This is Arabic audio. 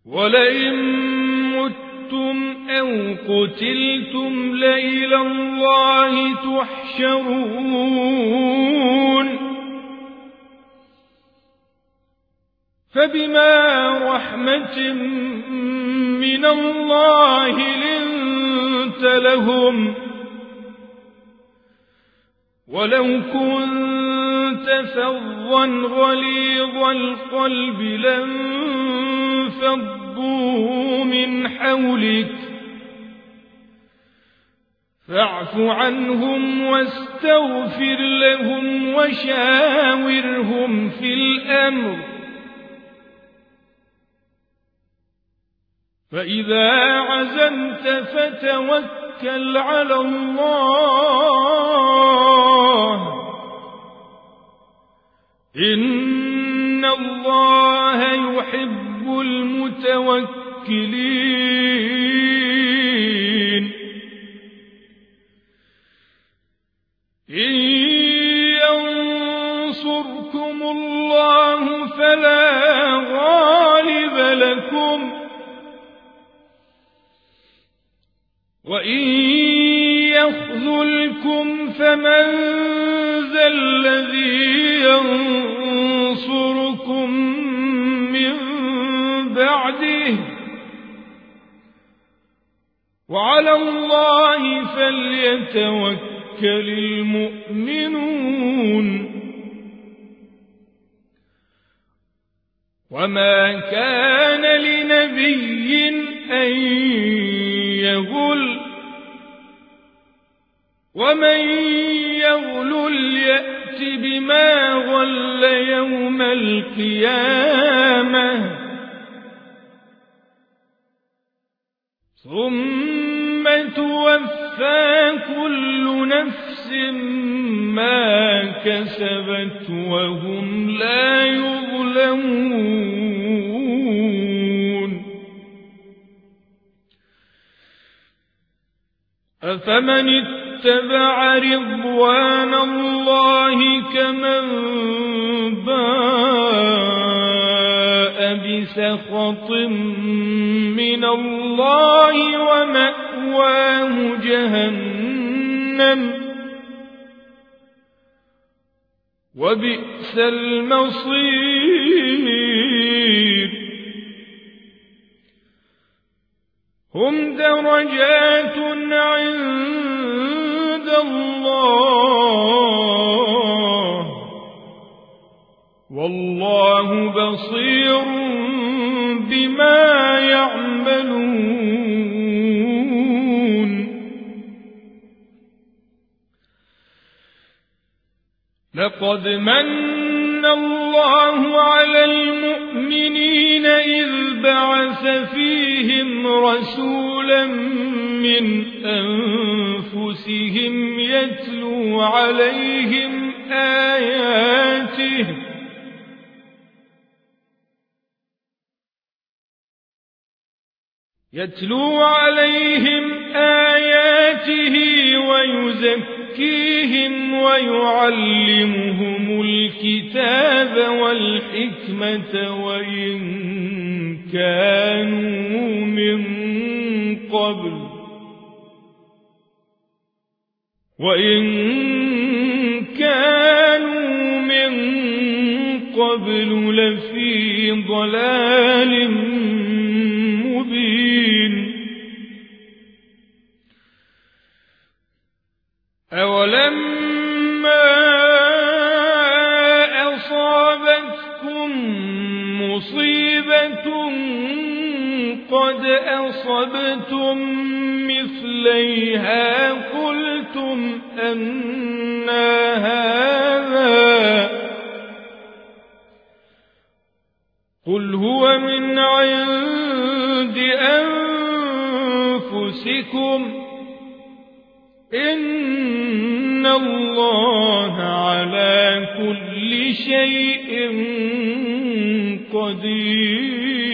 ولئن متم أو قتلتم لإلى الله تحشرون فبما رحمة من الله لنت لهم ولو كنت فظا غليظ القلب لانفضوا من حولك فاعف عنهم واستغفر لهم وشاورهم في الأمر فإذا عزمت فتوكل على الله إن الله يحب المتوكلين إن ينصركم الله فلا غالب لكم وإن يخذلكم فمن ذا الذي ينصركم من بعده وعلى الله فليتوكل المؤمنون وما كان لنبي أن يغل ومن يغل يأت بما غل يوم القيامة ثم توفى كل نفس ما كسبت وهم لا يظلمون أفمن اتبع رضوان الله كمن باء بسخط من الله ومأواه جهنم وبئس المصير هم درجات عند الله والله بصير بما يعملون لقد من الله على المؤمنين إذ بعث فيهم رسولا من أنفسهم يتلو عليهم آياته ويزكيهم ويعلمهم الكتاب والحكمة وإن كانوا من قبل لفي ضلال مبين أولما أصابتكم مصيبة قد أصبتم مثليها قلتم أنى هذا قل هو من عند أنفسكم إن الله على كل شيء قدير